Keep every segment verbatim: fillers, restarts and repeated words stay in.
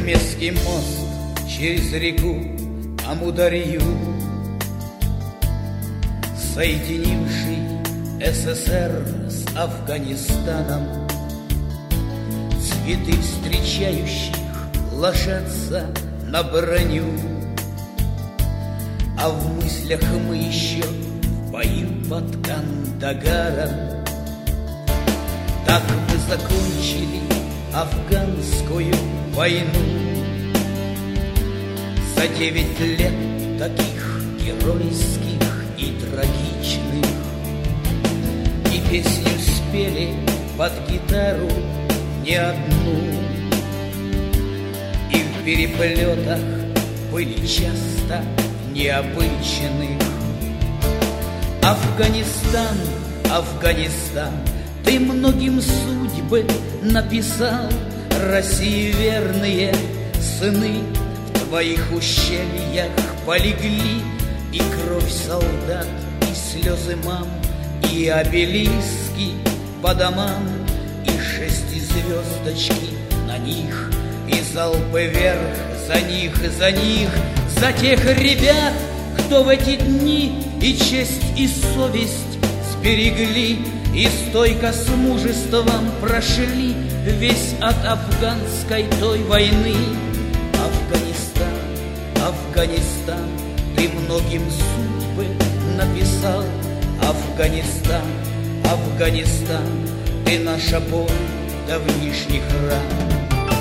Турмезский мост через реку Амударью, соединивший СССР с Афганистаном. Цветы встречающих ложатся на броню, а в мыслях мы еще в бою под Кандагаром. Так мы закончили афганскую войну. За девять лет таких геройских и трагичных, и песню спели под гитару не одну, и в переплетах были часто необычных. Афганистан, Афганистан, ты многим судьбы написал. России верные сыны в твоих ущельях полегли, и кровь солдат, и слезы мам, и обелиски по домам, и шестизвездочки на них, и залпы вверх за них, и за них, за тех ребят, кто в эти дни и честь, и совесть сберегли, и стойко с мужеством прошли весь от афганской той войны. Афганистан, Афганистан, ты многим судьбы написал. Афганистан, Афганистан, ты наша боль давнишних ран.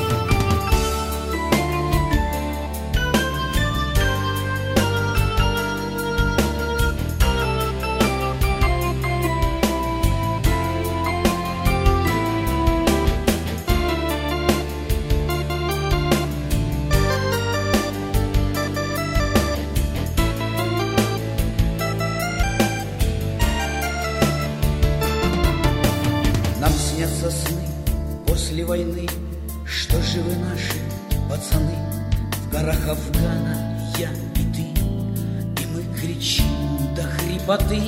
Нам снятся сны после войны, что живы наши пацаны в горах Афгана, я и ты, и мы кричим до хрипоты,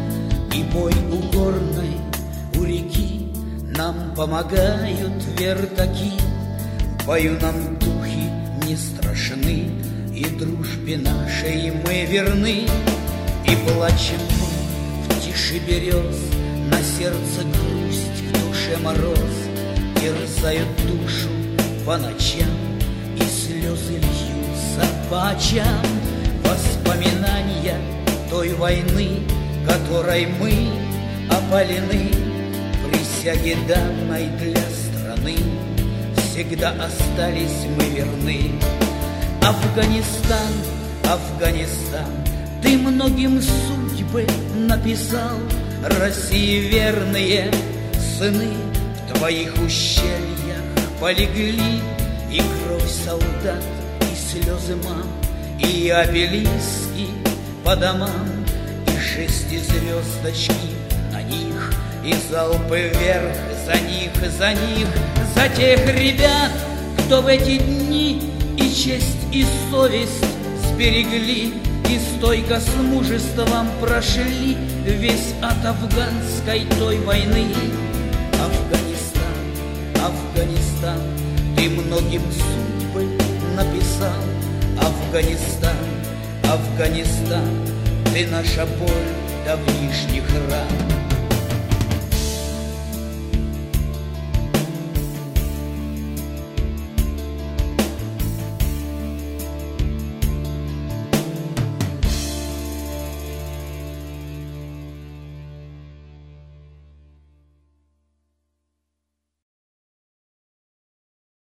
и бой у горной, у реки нам помогают вертаки. В бою нам духи не страшны, и дружбе нашей мы верны, и плачем мы в тиши берез, на сердце грусть, в душе мороз, терзают душу по ночам, и слезы льются по очам. Воспоминания той войны, которой мы опалены, присяге данной для страны, всегда остались мы верны. Афганистан, Афганистан, ты многим судьбы написал. России верные сыны в твоих ущельях полегли, и кровь солдат, и слезы мам, и обелиски по домам, и шестизвездочки на них, и залпы вверх за них, за них, за тех ребят, кто в эти дни и честь, и совесть сберегли, и стойко с мужеством прошли весь от афганской той войны. Афганистан, Афганистан, ты многим судьбы написал. Афганистан, Афганистан, ты наша боль давнишних